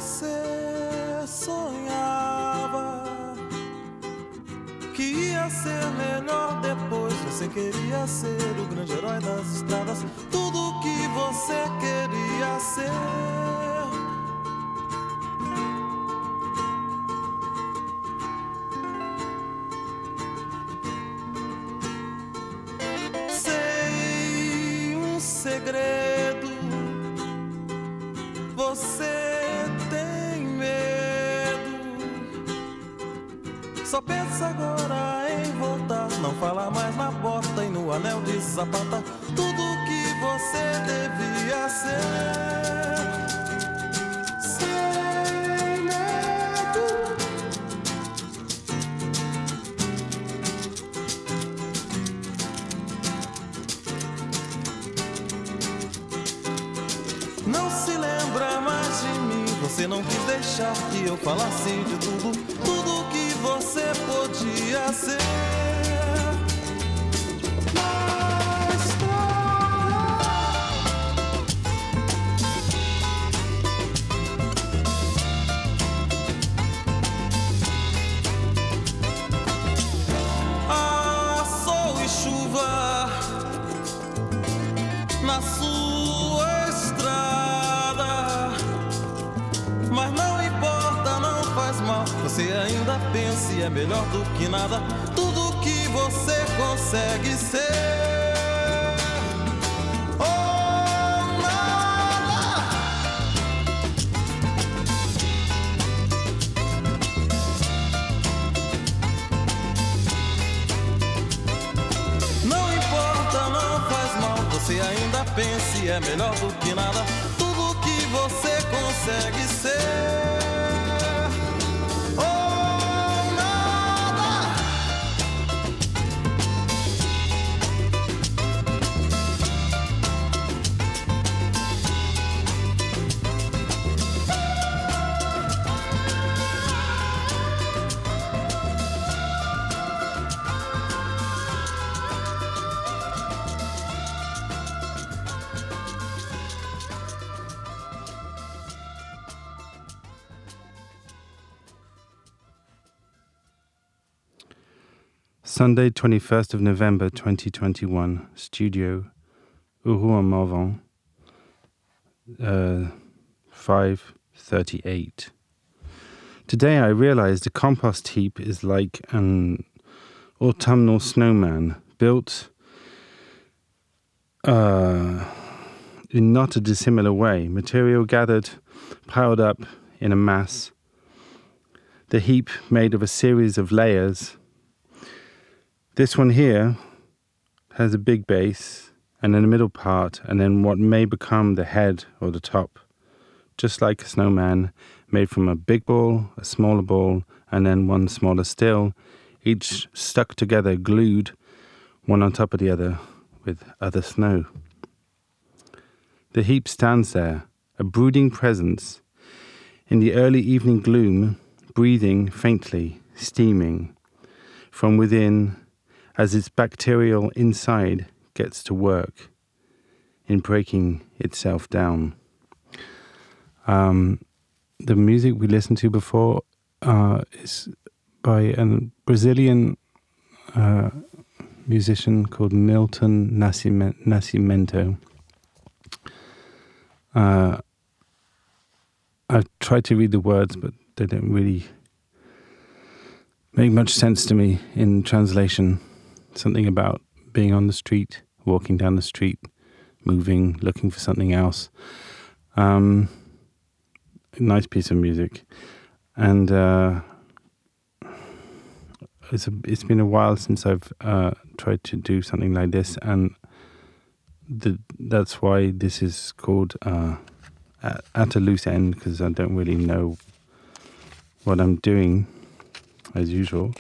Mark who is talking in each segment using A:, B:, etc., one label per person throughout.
A: você sonhava que ia ser melhor depois. Você queria ser o grande herói das estradas, tudo que você queria ser. Sei um segredo, você tem medo, só pensa agora em voltar. Não fala mais na bota e no anel de sapata, tudo que você devia ser. Sem medo, não se lembra mais de mim. Você não quis deixar que eu falasse de tudo, tudo que você podia ser. Ah, sol e chuva na sua estrada, mas não importa, não faz mal. Você ainda pensa e é melhor do que nada, tudo que você consegue ser. Oh, nada. Não importa, não faz mal. Você ainda pensa e é melhor do que nada, tudo que você consegue ser. Oh, nada.
B: Sunday, 21st of November 2021, Studio, Rouen-Morvan, 5:38. Today I realized a compost heap is like an autumnal snowman built in not a dissimilar way. Material gathered, piled up in a mass. The heap made of a series of layers. This one here has a big base and then a middle part and then what may become the head or the top. Just like a snowman made from a big ball, a smaller ball, and then one smaller still, each stuck together, glued, one on top of the other with other snow. The heap stands there, a brooding presence, in the early evening gloom, breathing faintly, steaming, from within, as its bacterial inside gets to work in breaking itself down. The music we listened to before is by a Brazilian musician called Milton Nascimento. I've tried to read the words, but they don't really make much sense to me in translation. Something about being on the street, walking down the street, moving, looking for something else. Nice piece of music. And it's been a while since I've tried to do something like this, and that's why this is called At a Loose End, because I don't really know what I'm doing, as usual.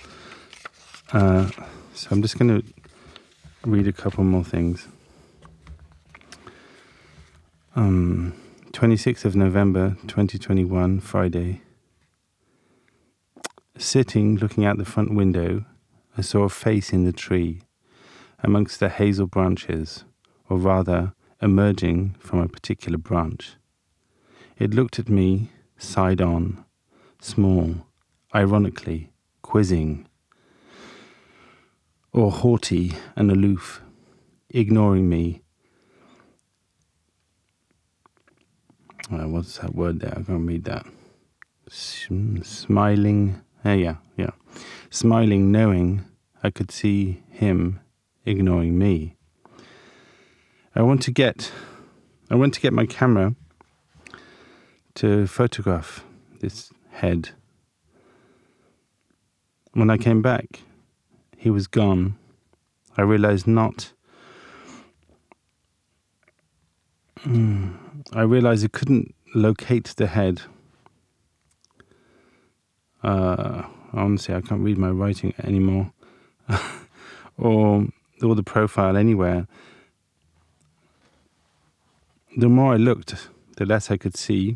B: So I'm just going to read a couple more things. 26th of November 2021, Friday. Sitting, looking out the front window, I saw a face in the tree, amongst the hazel branches, or rather, emerging from a particular branch. It looked at me, side on, small, ironically, quizzing, or haughty and aloof, ignoring me. What's that word there? I can't read that. Smiling. Yeah. Smiling, knowing I could see him ignoring me. I went to get my camera to photograph this head. When I came back, he was gone. I realized I couldn't locate the head. Honestly, I can't read my writing anymore. or the profile anywhere. The more I looked, the less I could see.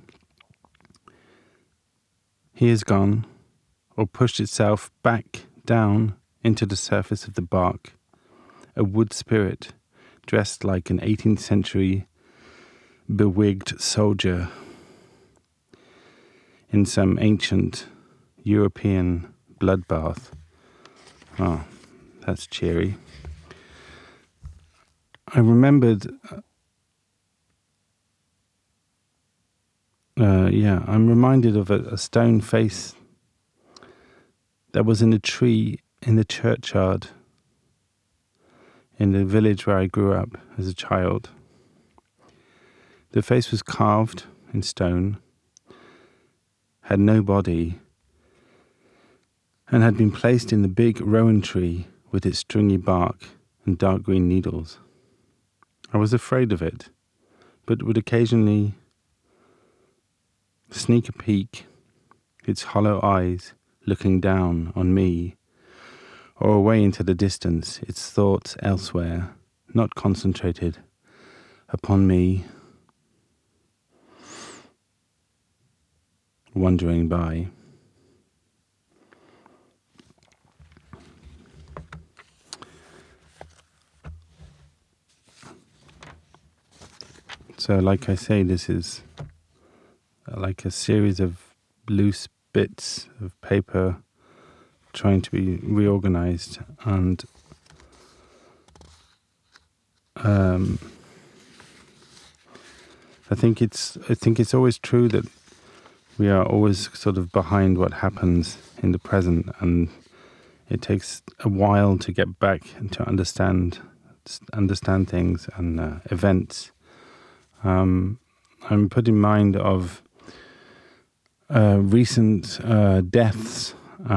B: He is gone, or pushed itself back down into the surface of the bark, a wood spirit dressed like an 18th century bewigged soldier in some ancient European bloodbath. Oh, that's cheery. I remembered, I'm reminded of a stone face that was in a tree in the churchyard in the village where I grew up as a child. The face was carved in stone, had no body, and had been placed in the big rowan tree with its stringy bark and dark green needles. I was afraid of it, but would occasionally sneak a peek, its hollow eyes looking down on me, or away into the distance, its thoughts elsewhere, not concentrated upon me, wandering by. So, like I say, this is like a series of loose bits of paper trying to be reorganized, and I think it's always true that we are always sort of behind what happens in the present, and it takes a while to get back and to understand things and events. I'm put in mind of recent deaths,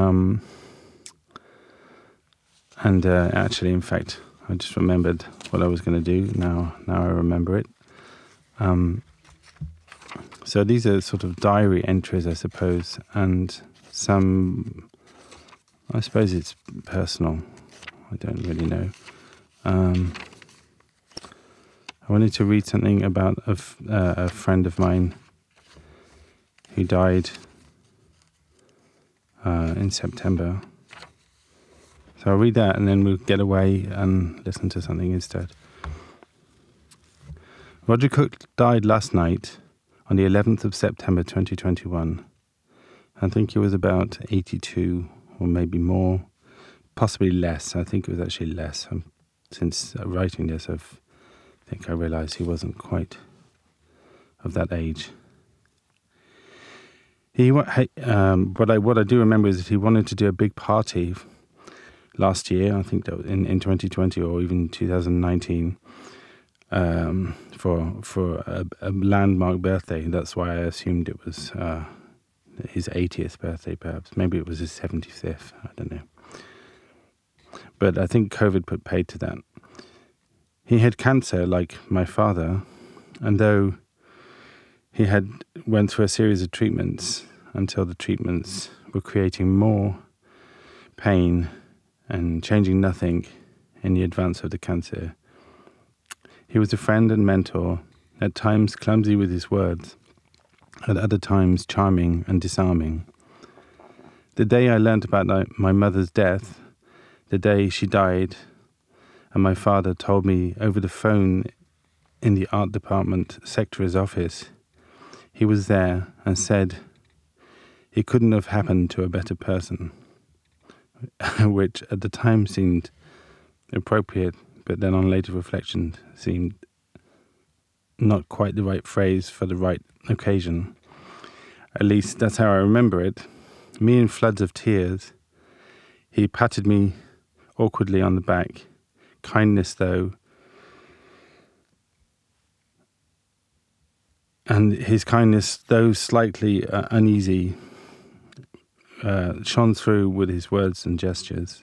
B: and actually, in fact, I just remembered what I was going to do. Now I remember it. So these are sort of diary entries, I suppose, and some, I suppose it's personal. I don't really know. I wanted to read something about a friend of mine who died in September. So I'll read that and then we'll get away and listen to something instead. Roger Cook died last night on the 11th of September 2021. I think he was about 82 or maybe more, possibly less. I think it was actually less. Since writing this, I think I realised he wasn't quite of that age. What I do remember is that he wanted to do a big party last year. I think that was in 2020 or even 2019 for a landmark birthday. That's why I assumed it was his 80th birthday, perhaps. Maybe it was his 75th. I don't know. But I think COVID put paid to that. He had cancer like my father, and though he had went through a series of treatments until the treatments were creating more pain and changing nothing in the advance of the cancer, he was a friend and mentor, at times clumsy with his words, at other times charming and disarming. The day I learnt about my mother's death, the day she died, and my father told me over the phone in the art department secretary's office, he was there and said it couldn't have happened to a better person, which at the time seemed appropriate, but then on later reflection seemed not quite the right phrase for the right occasion. At least that's how I remember it. Me in floods of tears, he patted me awkwardly on the back. Kindness, though, and his kindness, though slightly uneasy, shone through with his words and gestures.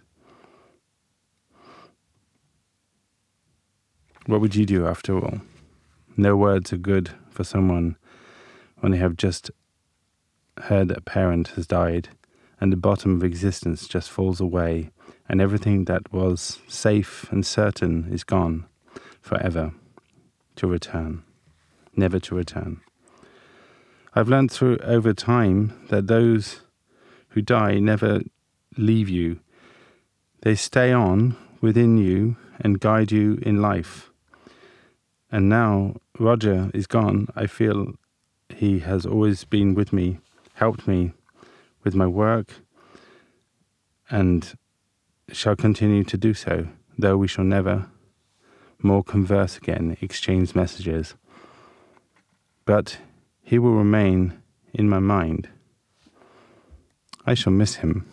B: What would you do after all? No words are good for someone when they have just heard that a parent has died and the bottom of existence just falls away and everything that was safe and certain is gone forever, to return, never to return. I've learned through over time that those who die never leave you. They stay on within you and guide you in life. And now Roger is gone. I feel he has always been with me, helped me with my work, and shall continue to do so, though we shall never more converse again, exchange messages. But he will remain in my mind. I shall miss him.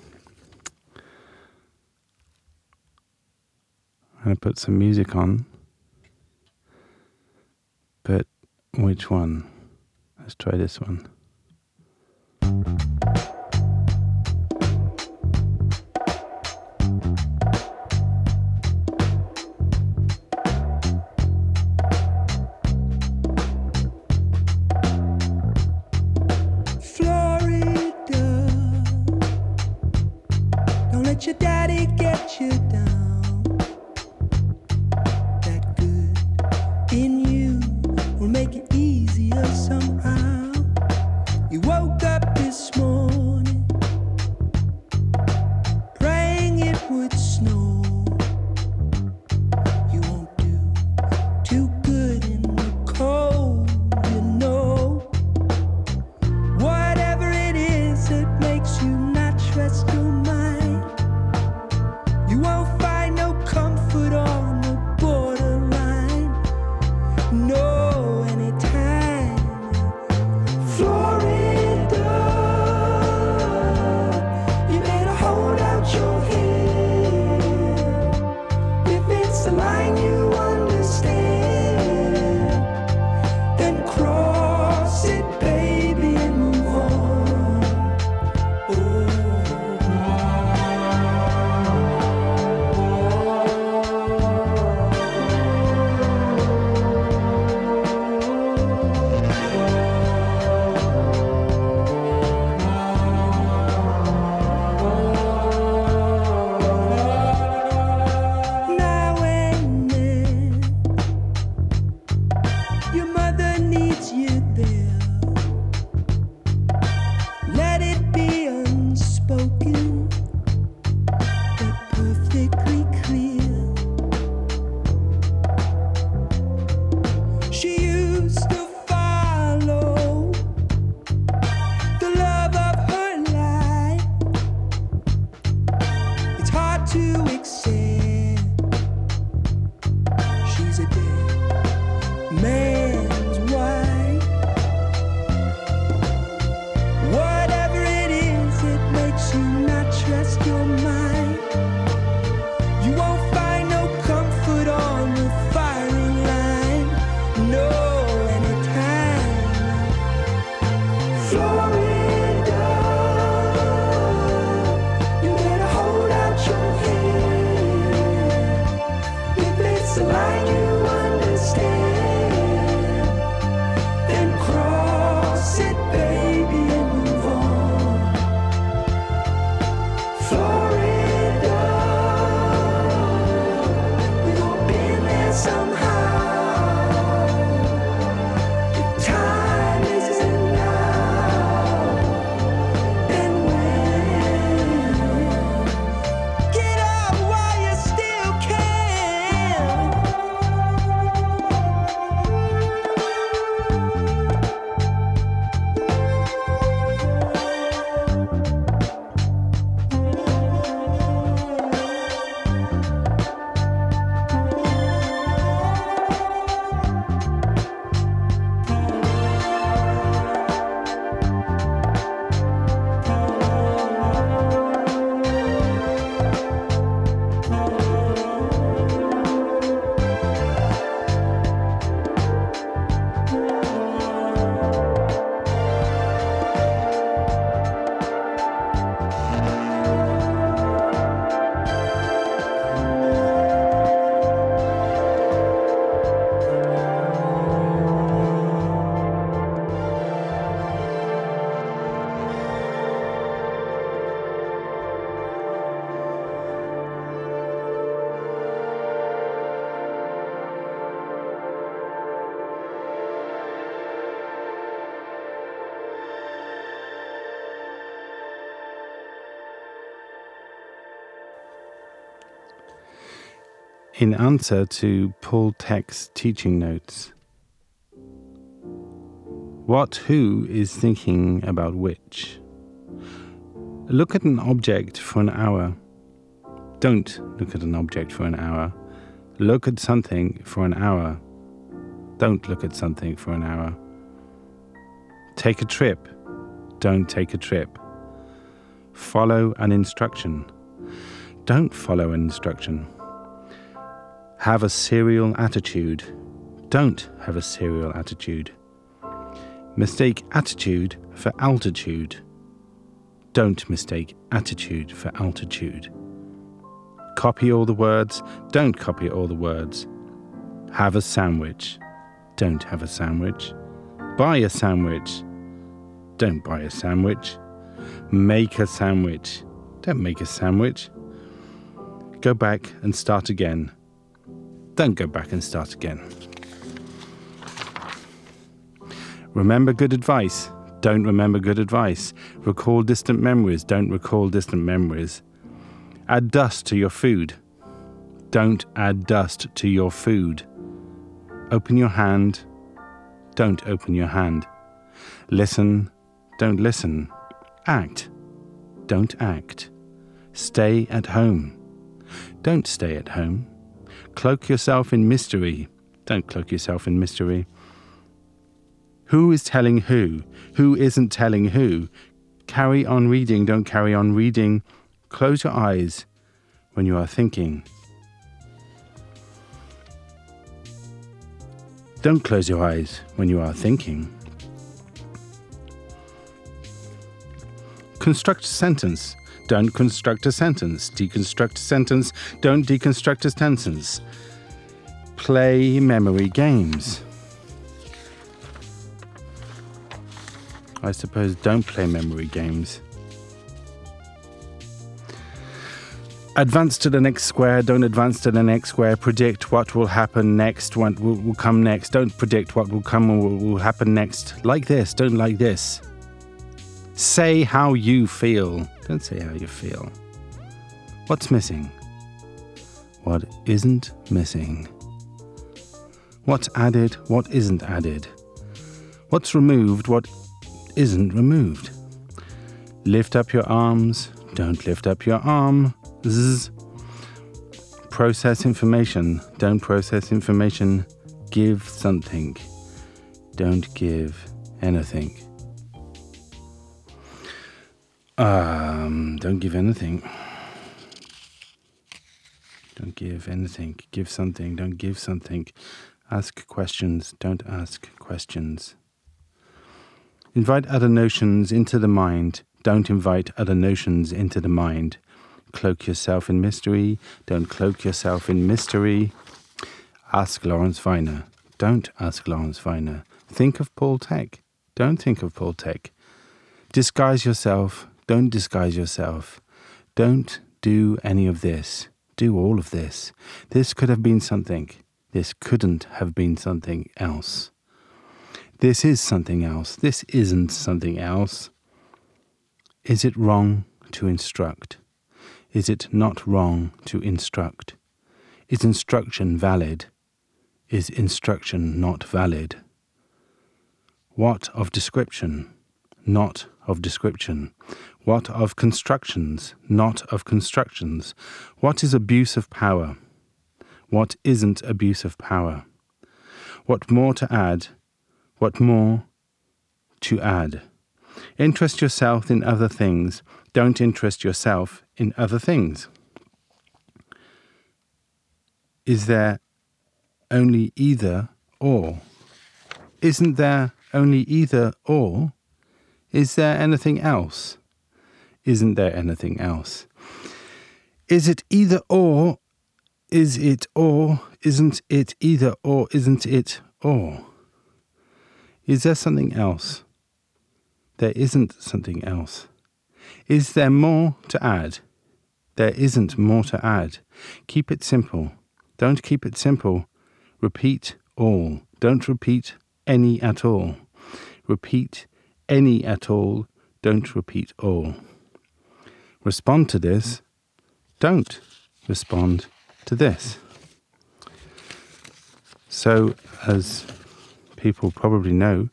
B: I'm going to put some music on. But which one? Let's try this one.
C: Florida, don't let your daddy get you down. That good in you will make it easier somehow. You woke up this morning praying it would snow. You won't do too good in the cold, you know. Whatever it is that makes you not trust your mind, you won't find no comfort on the borderline. No, anytime. Florida, you better hold out your hand. If it's the line you understand, then cross it, baby, and move on. Oh. Now and then, your mother needs you there. Let it be unspoken, but perfectly clear. She used to follow the love of her life. It's hard to accept. She's a dead man's wife. Whatever it is, it makes you not trust your mind. You won't find no comfort on the firing line. No, anytime. Florida, you better hold out your hand. If it's the line you understand, then cross it, baby, and move on. Florida, we gon' been there somehow. The time isn't now.
B: in answer to Paul Thek's teaching notes. What, who is thinking about which? Look at an object for an hour. Don't look at an object for an hour. Look at something for an hour. Don't look at something for an hour. Take a trip. Don't take a trip. Follow an instruction. Don't follow an instruction. Have a serial attitude. Don't have a serial attitude. Mistake attitude for altitude. Don't mistake attitude for altitude. Copy all the words. Don't copy all the words. Have a sandwich. Don't have a sandwich. Buy a sandwich. Don't buy a sandwich. Make a sandwich. Don't make a sandwich. Go back and start again. Don't go back and start again. Remember good advice. Don't remember good advice. Recall distant memories. Don't recall distant memories. Add dust to your food. Don't add dust to your food. Open your hand. Don't open your hand. Listen. Don't listen. Act. Don't act. Stay at home. Don't stay at home. Cloak yourself in mystery. Don't cloak yourself in mystery. Who is telling who? Who isn't telling who? Carry on reading. Don't carry on reading. Close your eyes when you are thinking. Don't close your eyes when you are thinking. Construct a sentence. Don't construct a sentence. Deconstruct a sentence. Don't deconstruct a sentence. Play memory games. I suppose don't play memory games. Advance to the next square. Don't advance to the next square. Predict what will happen next. What will come next. Don't predict what will come or will happen next. Like this. Don't like this. Say how you feel. Don't say how you feel. What's missing? What isn't missing? What's added? What isn't added? What's removed? What isn't removed? Lift up your arms. Don't lift up your arm. Zzz. Process information. Don't process information. Give something. Don't give anything. Don't give anything. Don't give anything. Give something. Don't give something. Ask questions. Don't ask questions. Invite other notions into the mind. Don't invite other notions into the mind. Cloak yourself in mystery. Don't cloak yourself in mystery. Ask Lawrence Weiner. Don't ask Lawrence Weiner. Think of Paul Thek. Don't think of Paul Thek. Disguise yourself. Don't disguise yourself. Don't do any of this. Do all of this. This could have been something. This couldn't have been something else. This is something else. This isn't something else. Is it wrong to instruct? Is it not wrong to instruct? Is instruction valid? Is instruction not valid? What of description? Not of description. What of constructions? Not of constructions. What is abuse of power? What isn't abuse of power? What more to add? What more to add? Interest yourself in other things. Don't interest yourself in other things. Is there only either or? Isn't there only either or? Is there anything else? Isn't there anything else? Is it either or? Is it or? Isn't it either or? Isn't it or? Is there something else? There isn't something else. Is there more to add? There isn't more to add. Keep it simple. Don't keep it simple. Repeat all. Don't repeat any at all. Repeat any at all. Don't repeat all. Respond to this. Don't respond to this. So, as people probably know,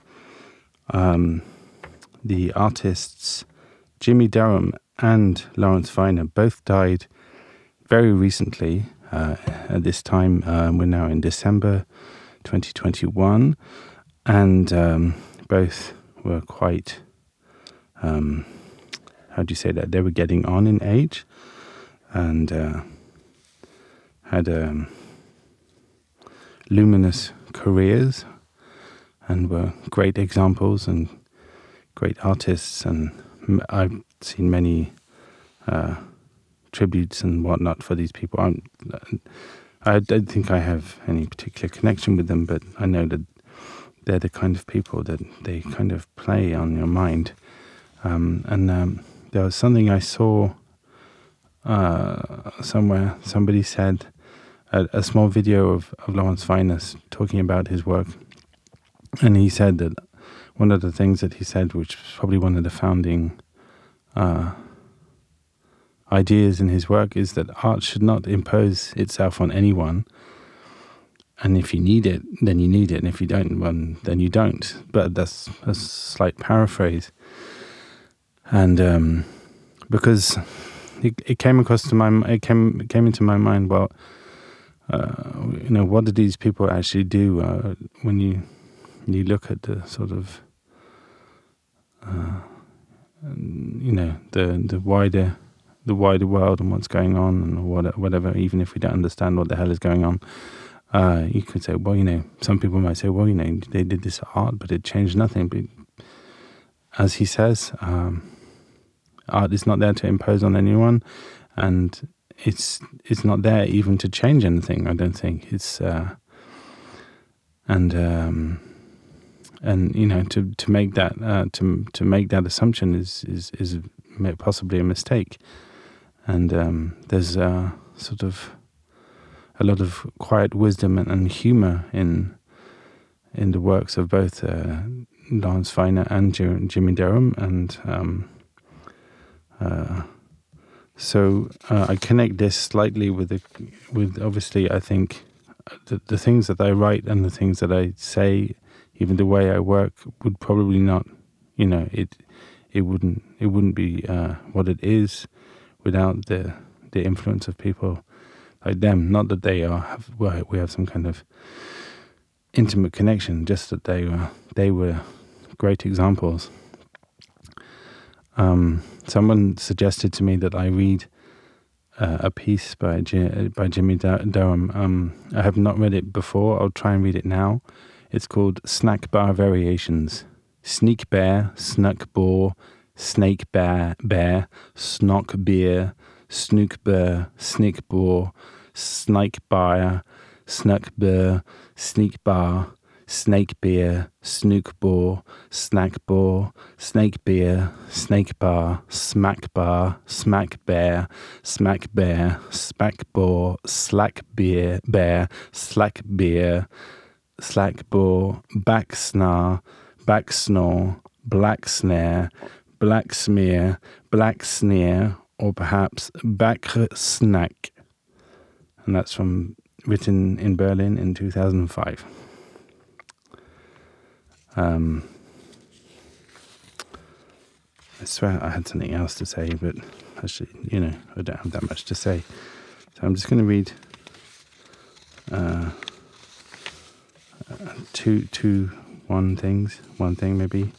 B: the artists Jimmy Durham and Lawrence Weiner both died very recently. At this time, we're now in December 2021, and both were quite, how do you say that? They were getting on in age, and had luminous careers, and were great examples and great artists. And I've seen many tributes and whatnot for these people. I don't think I have any particular connection with them, but I know that they're the kind of people that they kind of play on your mind. And there was something I saw somewhere. Somebody said a small video of Lawrence Weiner talking about his work, and he said that one of the things that he said, which was probably one of the founding ideas in his work, is that art should not impose itself on anyone. And if you need it, then you need it. And if you don't, well, then you don't. But that's a slight paraphrase. And because it came across to my, it came into my mind. Well, what do these people actually do when you look at the sort of, the wider world and what's going on and whatever. Even if we don't understand what the hell is going on. You could say, well, some people might say, well, they did this art, but it changed nothing. But as he says, art is not there to impose on anyone, and it's not there even to change anything. I don't think it's and to make that to make that assumption is possibly a mistake. And there's sort of a lot of quiet wisdom and humor in the works of both Lawrence Weiner and Jimmy Durham, and so I connect this slightly with obviously I think the things that I write and the things that I say, even the way I work, would probably not, it wouldn't be what it is without the influence of people like them. Not that we have some kind of intimate connection, just that they were great examples. Someone suggested to me that I read a piece by Jimmy Durham. I have not read it before. I'll try and read it now. It's called Snack Bar Variations. Sneak bear, snuck boar, snake bear, snock beer, snook bear, snick boar, snake bar, snuck bear, sneak bar, snake beer, snook boar, snack boar, snake beer, snake bar, smack bear, smack bear, smack boar, slack beer, slack beer, slack boar, back snare, back snore, black snare, black smear, black sneer, or perhaps back snack. And that's written in Berlin in 2005. I swear I had something else to say, but actually, I don't have that much to say. So I'm just going to read one thing maybe.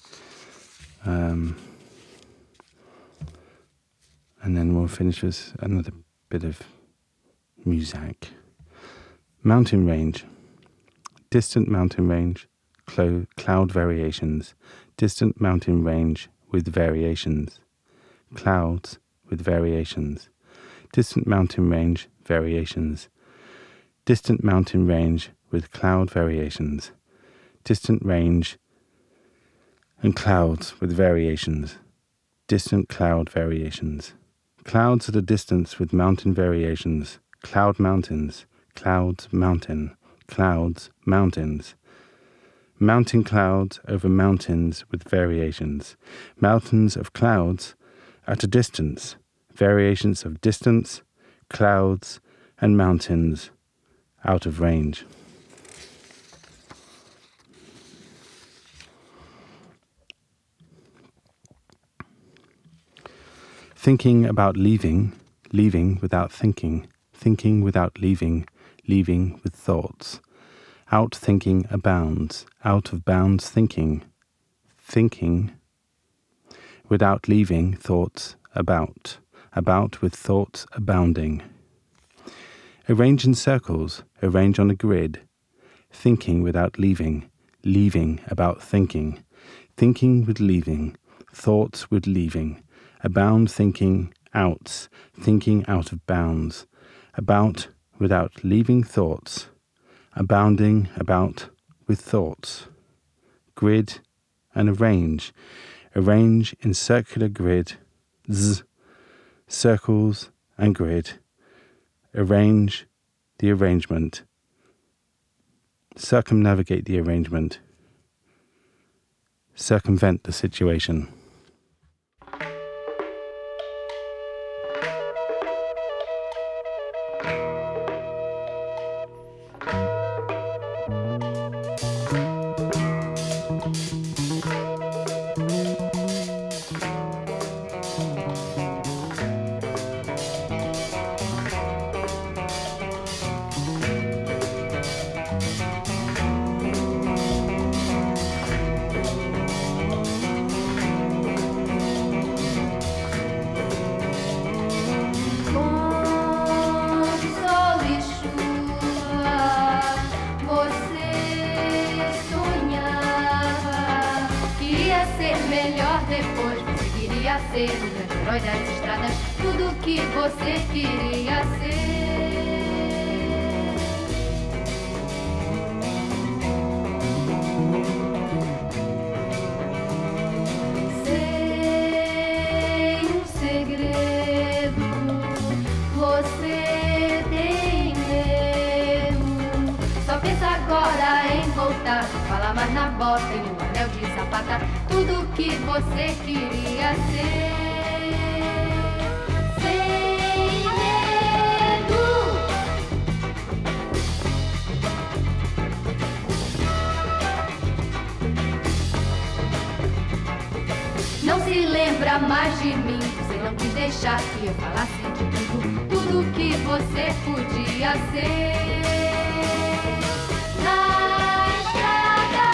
B: And then we'll finish with another bit of music. Mountain range. Distant mountain range. Cloud variations. Distant mountain range with variations. Clouds with variations. Distant mountain range variations. Distant mountain range with cloud variations. Distant range and clouds with variations. Distant cloud variations. Clouds at a distance with mountain variations. Cloud mountains. Clouds mountain. Clouds mountains. Mountain clouds over mountains with variations. Mountains of clouds at a distance. Variations of distance, clouds, and mountains out of range. Thinking about leaving, leaving without thinking, thinking without leaving, leaving with thoughts. Out thinking abounds, out of bounds thinking, thinking without leaving thoughts about, about with thoughts abounding. Arrange in circles, arrange on a grid, thinking without leaving, leaving about thinking, thinking with leaving, thoughts with leaving, abound thinking outs, thinking out of bounds, about without leaving thoughts, abounding about with thoughts. Grid and arrange, arrange in circular grid, circles and grid, arrange the arrangement, circumnavigate the arrangement, circumvent the situation.
D: Ser o grande herói das estradas, tudo que você queria ser. Sem um segredo, você tem medo. Só pensa agora em voltar, fala mais na bota e no anel de sapata, tudo que você queria ser. Não se lembra mais de mim, você não quis deixar que eu falasse de tudo que você podia ser. Na estrada,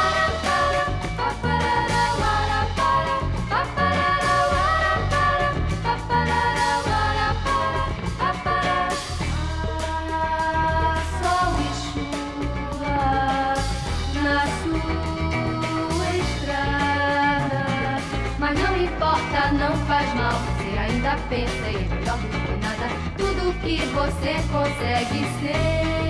D: sol e chuva na sua estrada. Mas não importa, não faz mal, você ainda pensa e é melhor do que nada, tudo que você consegue ser.